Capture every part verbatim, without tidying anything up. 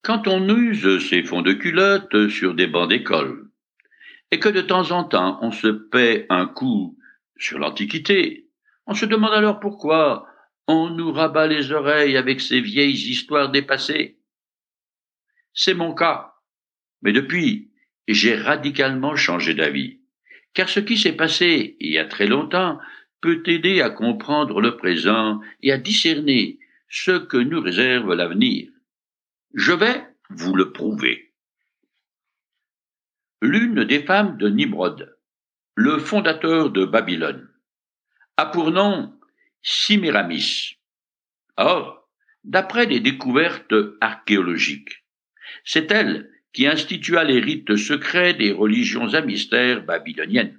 Quand on use ses fonds de culotte sur des bancs d'école, et que de temps en temps on se paie un coup sur l'Antiquité, on se demande alors pourquoi on nous rabat les oreilles avec ces vieilles histoires dépassées. C'est mon cas, mais depuis, j'ai radicalement changé d'avis, car ce qui s'est passé il y a très longtemps peut aider à comprendre le présent et à discerner ce que nous réserve l'avenir. Je vais vous le prouver. L'une des femmes de Nimrod, le fondateur de Babylone, a pour nom Sémiramis. Or, d'après les découvertes archéologiques, c'est elle qui institua les rites secrets des religions à mystère babyloniennes.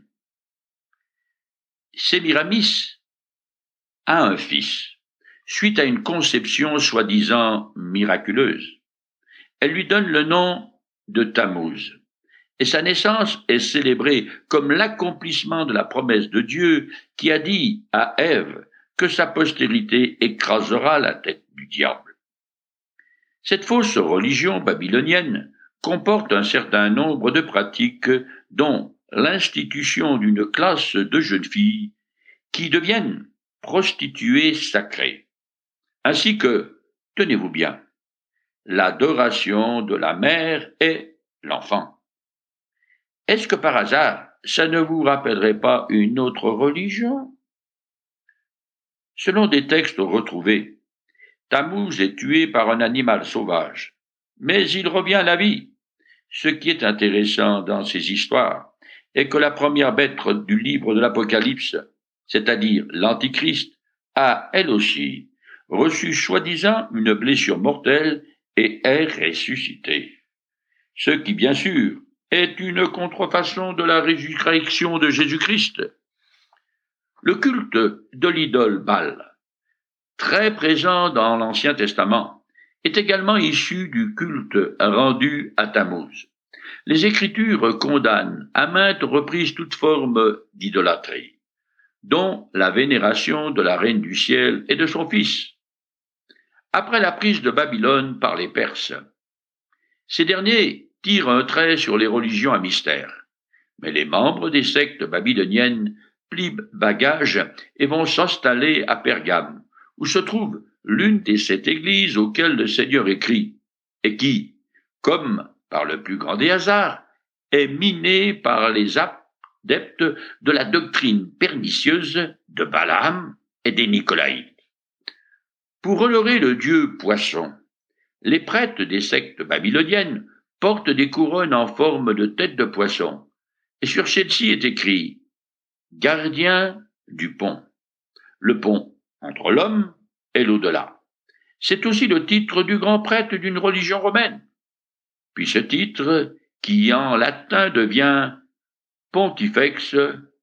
Sémiramis a un fils, suite à une conception soi-disant miraculeuse. Elle lui donne le nom de Tammuz, et sa naissance est célébrée comme l'accomplissement de la promesse de Dieu qui a dit à Ève que sa postérité écrasera la tête du diable. Cette fausse religion babylonienne comporte un certain nombre de pratiques, dont l'institution d'une classe de jeunes filles qui deviennent prostituées sacrées, ainsi que, tenez-vous bien, l'adoration de la mère et l'enfant. Est-ce que par hasard, ça ne vous rappellerait pas une autre religion? Selon des textes retrouvés, Tammuz est tué par un animal sauvage, mais il revient à la vie. Ce qui est intéressant dans ces histoires est que la première bête du livre de l'Apocalypse, c'est-à-dire l'Antichrist, a, elle aussi, reçu soi-disant une blessure mortelle et est ressuscitée. Ce qui, bien sûr, est une contrefaçon de la résurrection de Jésus-Christ. Le culte de l'idole Baal, très présent dans l'Ancien Testament, est également issu du culte rendu à Tammuz. Les Écritures condamnent à maintes reprises toute forme d'idolâtrie, dont la vénération de la Reine du Ciel et de son Fils. Après la prise de Babylone par les Perses, ces derniers tirent un trait sur les religions à mystère, mais les membres des sectes babyloniennes plient bagage et vont s'installer à Pergame, où se trouve l'une des sept églises auxquelles le Seigneur écrit, et qui, comme par le plus grand des hasards, est minée par les adeptes de la doctrine pernicieuse de Balaam et des Nicolaïtes. Pour honorer le dieu Poisson, les prêtres des sectes babyloniennes portent des couronnes en forme de tête de poisson, et sur celle-ci est écrit « Gardien du pont », le pont entre l'homme et l'au-delà. C'est aussi le titre du grand prêtre d'une religion romaine. Puis ce titre, qui en latin devient Pontifex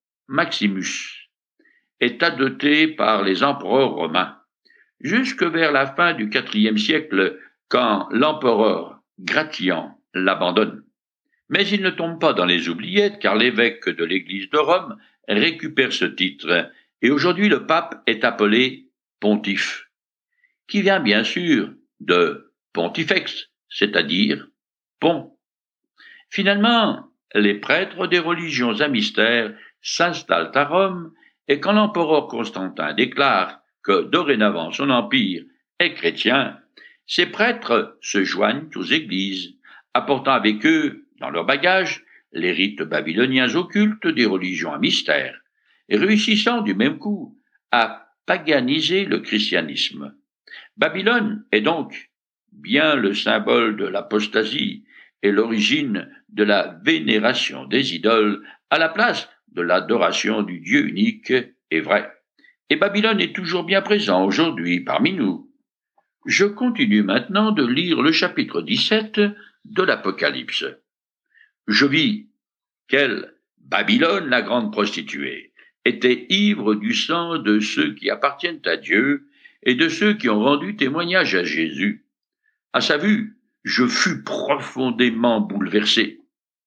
Maximus, est adopté par les empereurs romains, jusque vers la fin du quatrième siècle, quand l'empereur Gratian l'abandonne. Mais il ne tombe pas dans les oubliettes, car l'évêque de l'Église de Rome récupère ce titre, et aujourd'hui le pape est appelé pontife, qui vient bien sûr de pontifex, c'est-à-dire pont. Finalement, les prêtres des religions à mystère s'installent à Rome, et quand l'empereur Constantin déclare que dorénavant son empire est chrétien, ces prêtres se joignent aux églises, apportant avec eux, dans leur bagage, les rites babyloniens occultes des religions à mystère, et réussissant du même coup à paganiser le christianisme. Babylone est donc bien le symbole de l'apostasie et l'origine de la vénération des idoles à la place de l'adoration du Dieu unique et vrai. Et Babylone est toujours bien présent aujourd'hui parmi nous. Je continue maintenant de lire le chapitre dix-sept de l'Apocalypse. Je vis qu'elle, Babylone la grande prostituée, était ivre du sang de ceux qui appartiennent à Dieu et de ceux qui ont rendu témoignage à Jésus. À sa vue, je fus profondément bouleversé.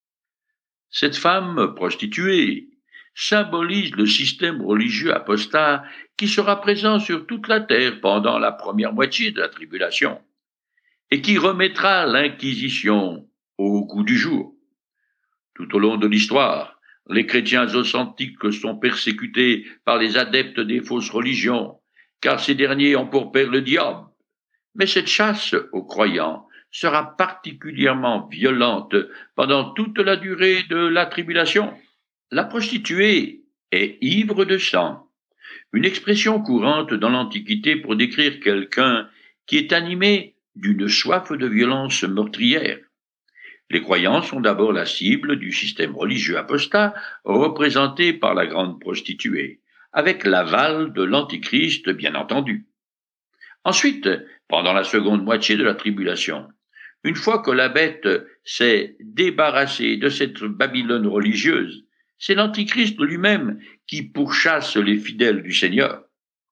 Cette femme prostituée symbolise le système religieux apostat qui sera présent sur toute la terre pendant la première moitié de la tribulation. et qui remettra l'Inquisition au goût du jour. Tout au long de l'histoire, les chrétiens authentiques sont persécutés par les adeptes des fausses religions, car ces derniers ont pour père le diable. Mais cette chasse aux croyants sera particulièrement violente pendant toute la durée de la tribulation. La prostituée est ivre de sang, une expression courante dans l'Antiquité pour décrire quelqu'un qui est animé d'une soif de violence meurtrière. Les croyants sont d'abord la cible du système religieux apostat représenté par la grande prostituée, avec l'aval de l'Antichrist bien entendu. Ensuite, pendant la seconde moitié de la tribulation, une fois que la bête s'est débarrassée de cette Babylone religieuse, c'est l'Antichrist lui-même qui pourchasse les fidèles du Seigneur.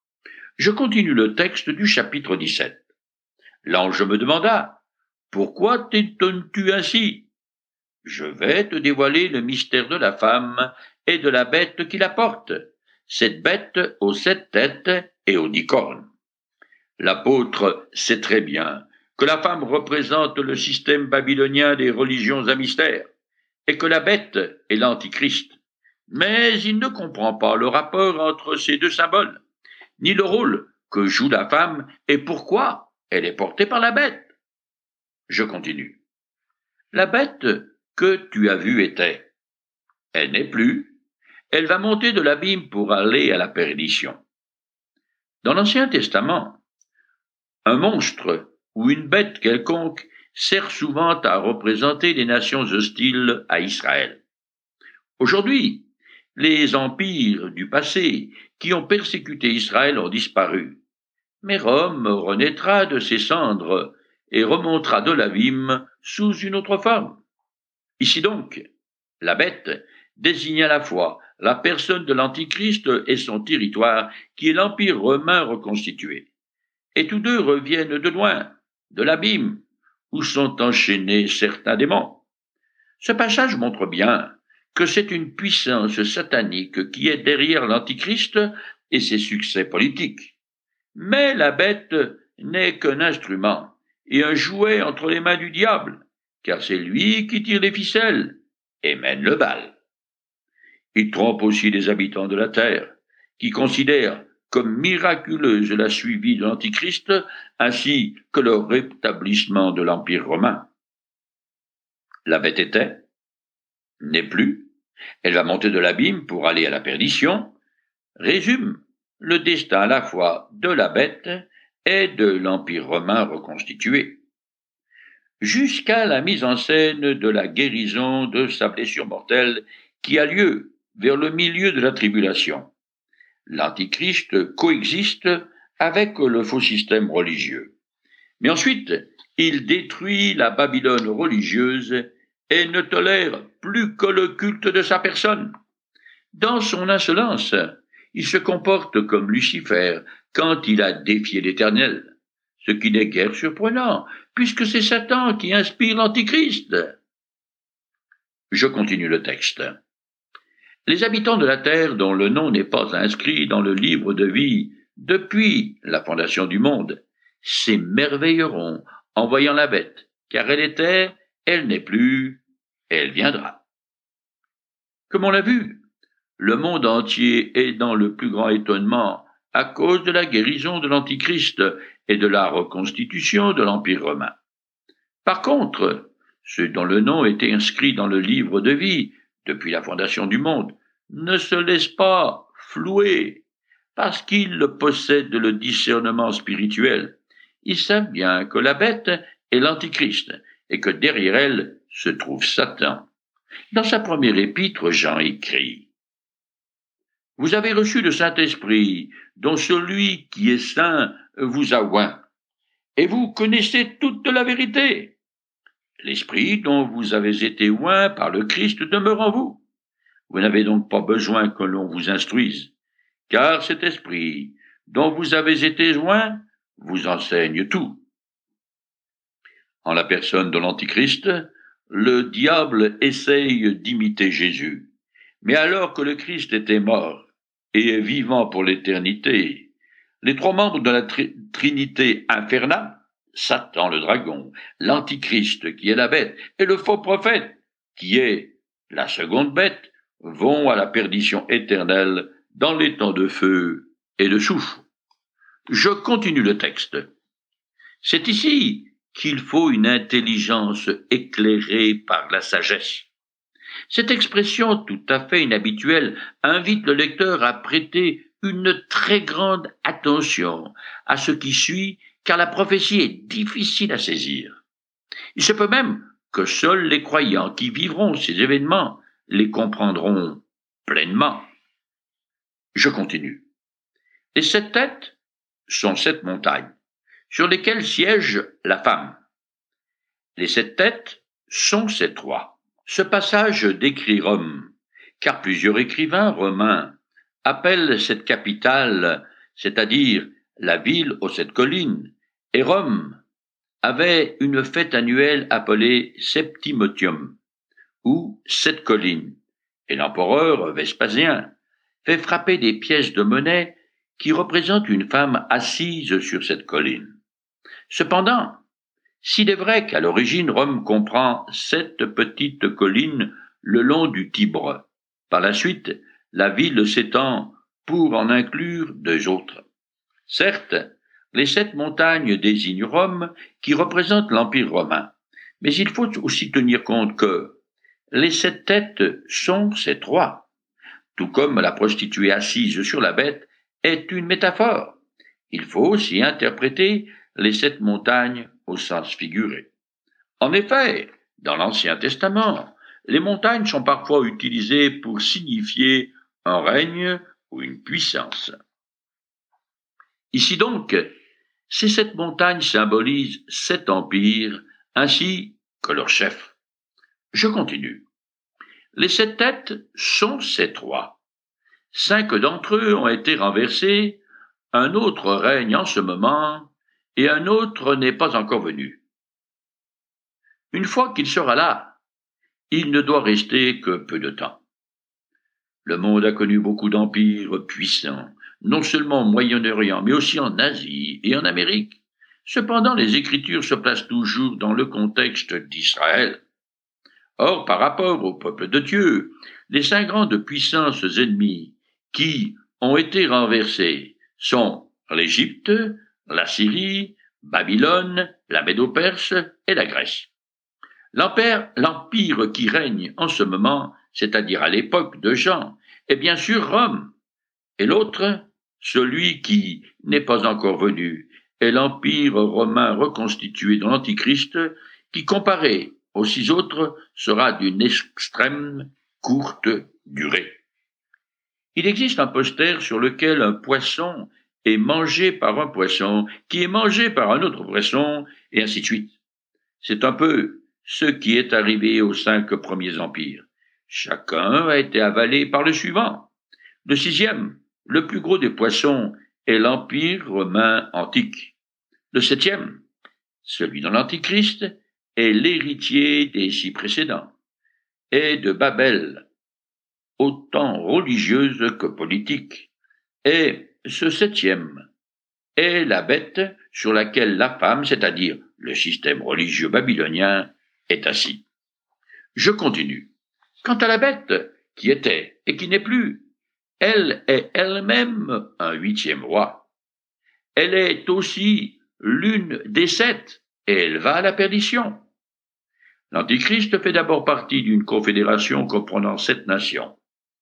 Je continue le texte du chapitre dix-sept. L'ange me demanda, « Pourquoi t'étonnes-tu ainsi ? Je vais te dévoiler le mystère de la femme et de la bête qui la porte, cette bête aux sept têtes et aux dix cornes. » L'apôtre sait très bien que la femme représente le système babylonien des religions à mystère et que la bête est l'Antichrist. Mais il ne comprend pas le rapport entre ces deux symboles, ni le rôle que joue la femme et pourquoi elle est portée par la bête. Je continue. La bête que tu as vue était. Elle n'est plus. Elle va monter de l'abîme pour aller à la perdition. Dans l'Ancien Testament, un monstre ou une bête quelconque sert souvent à représenter les nations hostiles à Israël. Aujourd'hui, les empires du passé qui ont persécuté Israël ont disparu, mais Rome renaîtra de ses cendres et remontera de l'abîme sous une autre forme. Ici donc, la bête désigne à la fois la personne de l'Antichrist et son territoire, qui est l'Empire romain reconstitué. Et tous deux reviennent de loin, de l'abîme, où sont enchaînés certains démons. Ce passage montre bien que c'est une puissance satanique qui est derrière l'Antichrist et ses succès politiques. Mais la bête n'est qu'un instrument et un jouet entre les mains du diable, car c'est lui qui tire les ficelles et mène le bal. Il trompe aussi les habitants de la terre, qui considèrent comme miraculeuse la suivie de l'Antichrist, ainsi que le rétablissement de l'Empire romain. La bête était, n'est plus, elle va monter de l'abîme pour aller à la perdition, résume le destin à la fois de la bête et de l'Empire romain reconstitué, jusqu'à la mise en scène de la guérison de sa blessure mortelle qui a lieu vers le milieu de la tribulation. L'Antichrist coexiste avec le faux système religieux. Mais ensuite, il détruit la Babylone religieuse et ne tolère plus que le culte de sa personne. Dans son insolence, il se comporte comme Lucifer quand il a défié l'Éternel, ce qui n'est guère surprenant, puisque c'est Satan qui inspire l'Antichrist. Je continue le texte. Les habitants de la terre dont le nom n'est pas inscrit dans le livre de vie depuis la fondation du monde s'émerveilleront en voyant la bête, car elle était, elle n'est plus, elle viendra. Comme on l'a vu, le monde entier est dans le plus grand étonnement à cause de la guérison de l'Antichrist et de la reconstitution de l'Empire romain. Par contre, ceux dont le nom était inscrit dans le livre de vie depuis la fondation du monde ne se laissent pas flouer parce qu'ils possèdent le discernement spirituel. Ils savent bien que la bête est l'Antichrist et que derrière elle se trouve Satan. Dans sa première épître, Jean écrit « Vous avez reçu le Saint-Esprit, dont celui qui est saint vous a oint, et vous connaissez toute la vérité. L'Esprit dont vous avez été oint par le Christ demeure en vous. Vous n'avez donc pas besoin que l'on vous instruise, car cet Esprit dont vous avez été oint vous enseigne tout. » En la personne de l'Antichrist, le diable essaye d'imiter Jésus. Mais alors que le Christ était mort et est vivant pour l'éternité, les trois membres de la tri- Trinité infernale Satan le dragon, l'antichrist qui est la bête, et le faux prophète qui est la seconde bête, vont à la perdition éternelle dans les temps de feu et de soufre. Je continue le texte. C'est ici qu'il faut une intelligence éclairée par la sagesse. Cette expression tout à fait inhabituelle invite le lecteur à prêter une très grande attention à ce qui suit, car la prophétie est difficile à saisir. Il se peut même que seuls les croyants qui vivront ces événements les comprendront pleinement. Je continue. Les sept têtes sont sept montagnes, sur lesquelles siège la femme. Les sept têtes sont sept rois. Ce passage décrit Rome, car plusieurs écrivains romains appellent cette capitale, c'est-à-dire la ville aux sept collines, et Rome avait une fête annuelle appelée Septimotium, ou sept collines, et l'empereur Vespasien fait frapper des pièces de monnaie qui représentent une femme assise sur cette colline. Cependant, s'il est vrai qu'à l'origine Rome comprend sept petites collines le long du Tibre, par la suite, la ville s'étend pour en inclure deux autres. Certes, les sept montagnes désignent Rome, qui représente l'Empire romain, mais il faut aussi tenir compte que les sept têtes sont sept rois, tout comme la prostituée assise sur la bête est une métaphore. Il faut aussi interpréter les sept montagnes au sens figuré. En effet, dans l'Ancien Testament, les montagnes sont parfois utilisées pour signifier un règne ou une puissance. Ici donc, ces sept montagnes symbolisent sept empires ainsi que leurs chefs. Je continue. Les sept têtes sont sept rois. Cinq d'entre eux ont été renversés, un autre règne en ce moment, et un autre n'est pas encore venu. Une fois qu'il sera là, il ne doit rester que peu de temps. Le monde a connu beaucoup d'empires puissants, non seulement au Moyen-Orient, mais aussi en Asie et en Amérique. Cependant, les Écritures se placent toujours dans le contexte d'Israël. Or, par rapport au peuple de Dieu, les cinq grandes puissances ennemies qui ont été renversées sont l'Égypte, la Syrie, Babylone, la Médo-Perse et la Grèce. L'empire, l'empire qui règne en ce moment, c'est-à-dire à l'époque de Jean, est bien sûr Rome, et l'autre, celui qui n'est pas encore venu, est l'empire romain reconstitué dans l'Antichrist, qui, comparé aux six autres, sera d'une extrême courte durée. Il existe un poster sur lequel un poisson est mangé par un poisson, qui est mangé par un autre poisson, et ainsi de suite. C'est un peu ce qui est arrivé aux cinq premiers empires. Chacun a été avalé par le suivant. Le sixième, le plus gros des poissons, est l'Empire romain antique. Le septième, celui dans l'Antichrist, est l'héritier des six précédents, et de Babel, autant religieuse que politique. Et ce septième est la bête sur laquelle la femme, c'est-à-dire le système religieux babylonien, est assis. Je continue. Quant à la bête, qui était et qui n'est plus, elle est elle-même un huitième roi. Elle est aussi l'une des sept, et elle va à la perdition. L'Antichrist fait d'abord partie d'une confédération comprenant sept nations.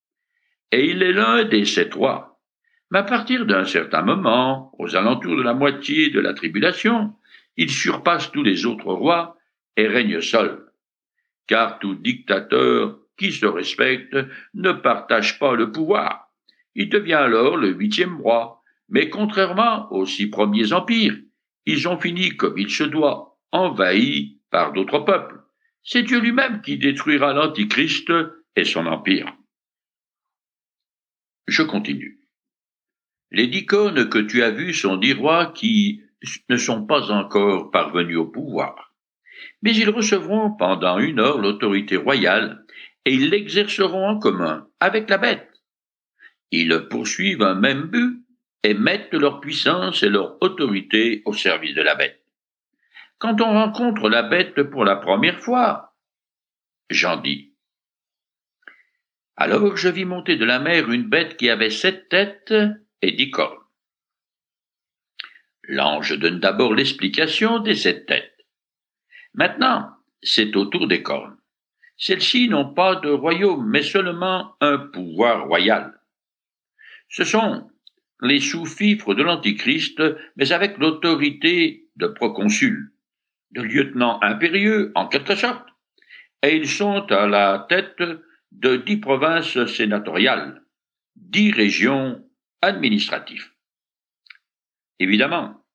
Et il est l'un des sept rois. Mais à partir d'un certain moment, aux alentours de la moitié de la tribulation, il surpasse tous les autres rois et règne seul. Car tout dictateur qui se respecte ne partage pas le pouvoir. Il devient alors le huitième roi, mais contrairement aux six premiers empires, ils ont fini comme il se doit, envahis par d'autres peuples. C'est Dieu lui-même qui détruira l'Antichrist et son empire. Je continue. Les dix cônes que tu as vus sont dix rois qui ne sont pas encore parvenus au pouvoir. Mais ils recevront pendant une heure l'autorité royale et ils l'exerceront en commun avec la bête. Ils poursuivent un même but et mettent leur puissance et leur autorité au service de la bête. quand on rencontre la bête pour la première fois. Jean dit. Alors je vis monter de la mer une bête qui avait sept têtes et dix cornes. L'ange donne d'abord l'explication des sept têtes. Maintenant, c'est au tour des cornes. Celles-ci n'ont pas de royaume, mais seulement un pouvoir royal. Ce sont les sous-fifres de l'Antichrist, mais avec l'autorité de proconsul, de lieutenant impérieux en quelque sorte, et ils sont à la tête de dix provinces sénatoriales, dix régions administratives. Évidemment,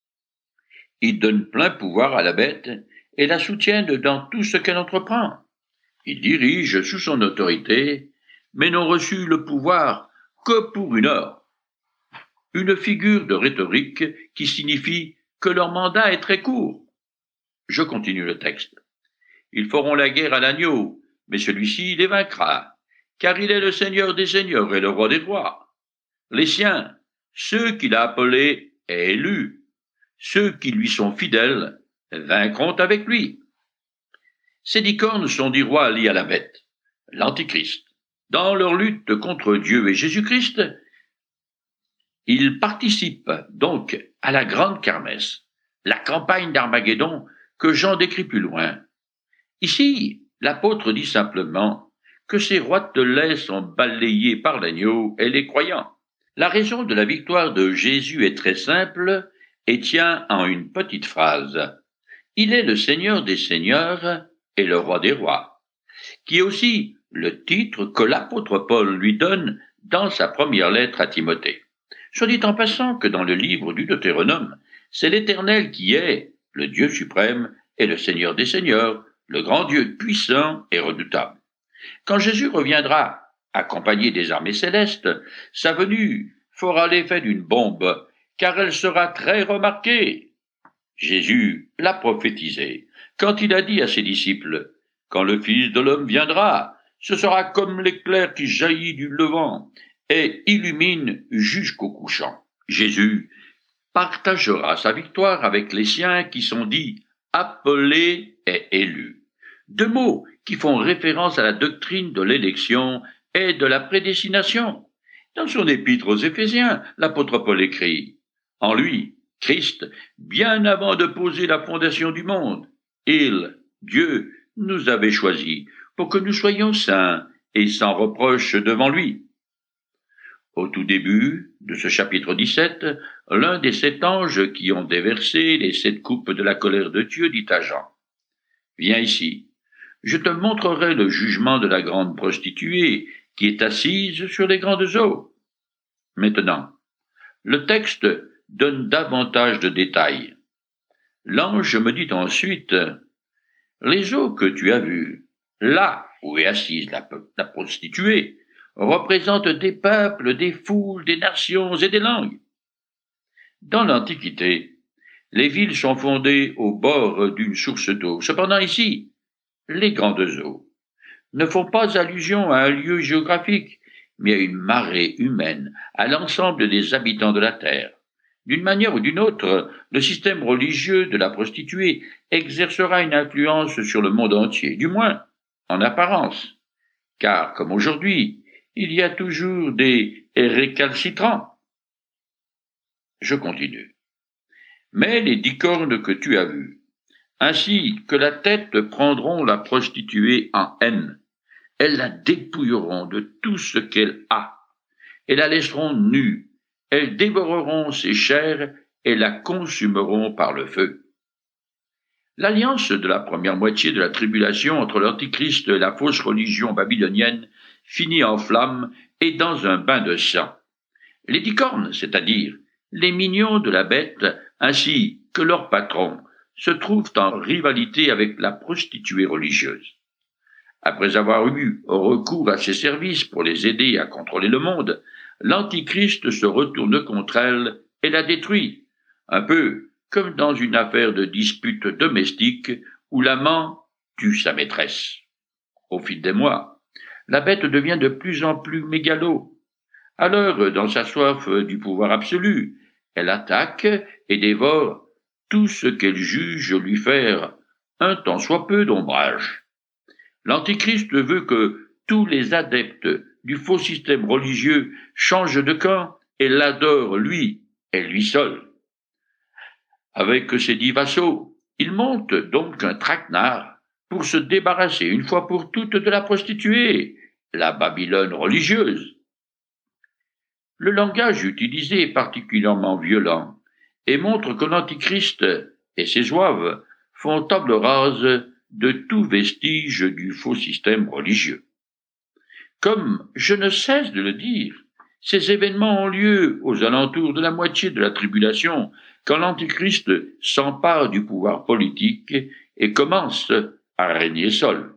ils donnent plein pouvoir à la bête et la soutiennent dans tout ce qu'elle entreprend. Ils dirigent sous son autorité, mais n'ont reçu le pouvoir que pour une heure. Une figure de rhétorique qui signifie que leur mandat est très court. Je continue le texte. Ils feront la guerre à l'agneau, mais celui-ci les vaincra, car il est le Seigneur des seigneurs et le roi des rois. Les siens, ceux qu'il a appelés et élus, ceux qui lui sont fidèles, vaincront avec lui. Ces dix cornes sont dix rois liés à la bête, l'Antichrist. Dans leur lutte contre Dieu et Jésus-Christ, ils participent donc à la grande kermesse, la campagne d'Armageddon que Jean décrit plus loin. Ici, l'apôtre dit simplement que ces rois de lait sont balayés par l'agneau et les croyants. La raison de la victoire de Jésus est très simple et tient en une petite phrase. Il est le Seigneur des seigneurs et le roi des rois, qui est aussi le titre que l'apôtre Paul lui donne dans sa première lettre à Timothée. Soit dit en passant que dans le livre du Deutéronome, c'est l'Éternel qui est le Dieu suprême et le Seigneur des seigneurs, le grand Dieu puissant et redoutable. Quand Jésus reviendra, accompagné des armées célestes, sa venue fera l'effet d'une bombe, car elle sera très remarquée. Jésus l'a prophétisé, quand il a dit à ses disciples, « Quand le Fils de l'homme viendra, ce sera comme l'éclair qui jaillit du levant et illumine jusqu'au couchant. » Jésus partagera sa victoire avec les siens qui sont dits appelés et élus. Deux mots qui font référence à la doctrine de l'élection et de la prédestination. Dans son épître aux Éphésiens, l'apôtre Paul écrit « En lui, Christ, bien avant de poser la fondation du monde, il, Dieu, nous avait choisis pour que nous soyons saints et sans reproche devant lui. » Au tout début de ce chapitre dix-sept, l'un des sept anges qui ont déversé les sept coupes de la colère de Dieu dit à Jean, « Viens ici, je te montrerai le jugement de la grande prostituée qui est assise sur les grandes eaux. » Maintenant, le texte donne davantage de détails. L'ange me dit ensuite, « Les eaux que tu as vues, là où est assise la, la prostituée, représentent des peuples, des foules, des nations et des langues. » Dans l'Antiquité, les villes sont fondées au bord d'une source d'eau. Cependant ici, les grandes eaux ne font pas allusion à un lieu géographique, mais à une marée humaine, à l'ensemble des habitants de la terre. D'une manière ou d'une autre, le système religieux de la prostituée exercera une influence sur le monde entier, du moins en apparence, car, comme aujourd'hui, il y a toujours des récalcitrants. Je continue. Mais les dix cornes que tu as vues, ainsi que la tête prendront la prostituée en haine. Elles la dépouilleront de tout ce qu'elle a, et la laisseront nue. Elles dévoreront ses chairs et la consumeront par le feu. L'alliance de la première moitié de la tribulation entre l'Antichrist et la fausse religion babylonienne finit en flammes et dans un bain de sang. Les dix cornes, c'est-à-dire les mignons de la bête, ainsi que leur patron, se trouvent en rivalité avec la prostituée religieuse. Après avoir eu recours à ses services pour les aider à contrôler le monde, l'Antichrist se retourne contre elle et la détruit, un peu comme dans une affaire de dispute domestique où l'amant tue sa maîtresse. Au fil des mois, la bête devient de plus en plus mégalo. Alors, dans sa soif du pouvoir absolu, elle attaque et dévore tout ce qu'elle juge lui faire un tant soit peu d'ombrage. L'Antichrist veut que tous les adeptes du faux système religieux changent de camp et l'adorent lui et lui seul. Avec ses dix vassaux, il monte donc un traquenard pour se débarrasser une fois pour toutes de la prostituée, la Babylone religieuse. Le langage utilisé est particulièrement violent et montre que l'Antichrist et ses zouaves font table rase de tout vestige du faux système religieux. Comme je ne cesse de le dire, ces événements ont lieu aux alentours de la moitié de la tribulation, quand l'Antichrist s'empare du pouvoir politique et commence à régner seul.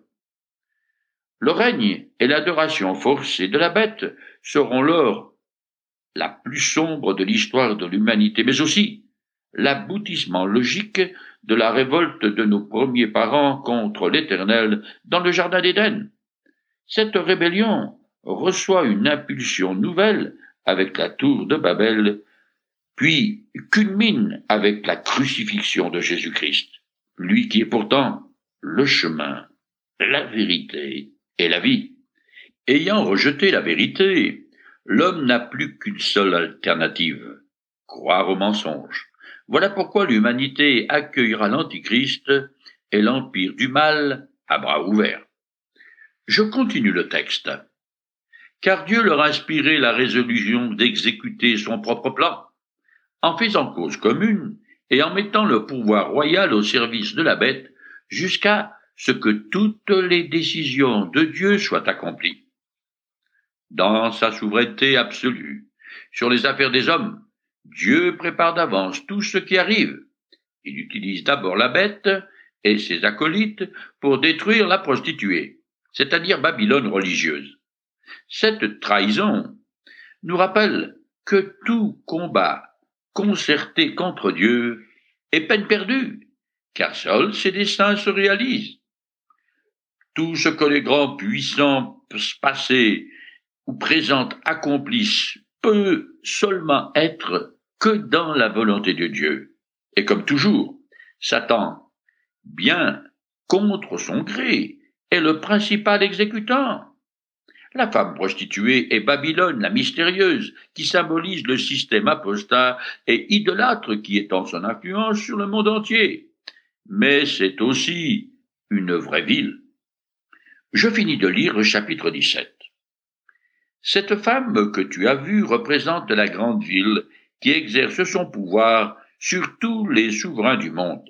Le règne et l'adoration forcée de la bête seront l'heure la plus sombre de l'histoire de l'humanité, mais aussi l'aboutissement logique de la révolte de nos premiers parents contre l'Éternel dans le jardin d'Éden. Cette rébellion reçoit une impulsion nouvelle avec la tour de Babel, puis culmine avec la crucifixion de Jésus-Christ, lui qui est pourtant le chemin, la vérité et la vie. Ayant rejeté la vérité, l'homme n'a plus qu'une seule alternative, croire au mensonge. Voilà pourquoi l'humanité accueillera l'Antichrist et l'empire du mal à bras ouverts. Je continue le texte. Car Dieu leur a inspiré la résolution d'exécuter son propre plan, en faisant cause commune et en mettant le pouvoir royal au service de la bête, jusqu'à ce que toutes les décisions de Dieu soient accomplies. Dans sa souveraineté absolue sur les affaires des hommes, Dieu prépare d'avance tout ce qui arrive. Il utilise d'abord la bête et ses acolytes pour détruire la prostituée, c'est-à-dire Babylone religieuse. Cette trahison nous rappelle que tout combat concerté contre Dieu est peine perdue, car seuls ses desseins se réalisent. Tout ce que les grands puissants passés ou présents accomplissent peut seulement être que dans la volonté de Dieu. Et comme toujours, Satan, bien contre son gré, est le principal exécutant. La femme prostituée est Babylone, la mystérieuse, qui symbolise le système apostat et idolâtre qui étend son influence sur le monde entier. Mais c'est aussi une vraie ville. Je finis de lire le chapitre dix-sept. Cette femme que tu as vue représente la grande ville qui exerce son pouvoir sur tous les souverains du monde.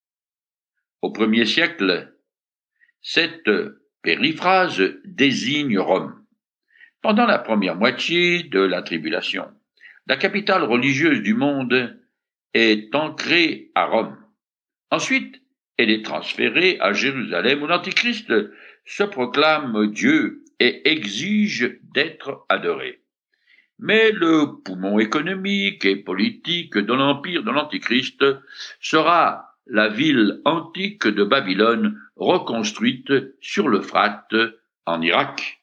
Au premier siècle, cette périphrase désigne Rome. Pendant la première moitié de la tribulation, la capitale religieuse du monde est ancrée à Rome. Ensuite, elle est transférée à Jérusalem où l'Antichrist se proclame Dieu et exige d'être adoré. Mais le poumon économique et politique de l'empire de l'Antichrist sera la ville antique de Babylone reconstruite sur l'Euphrate en Irak.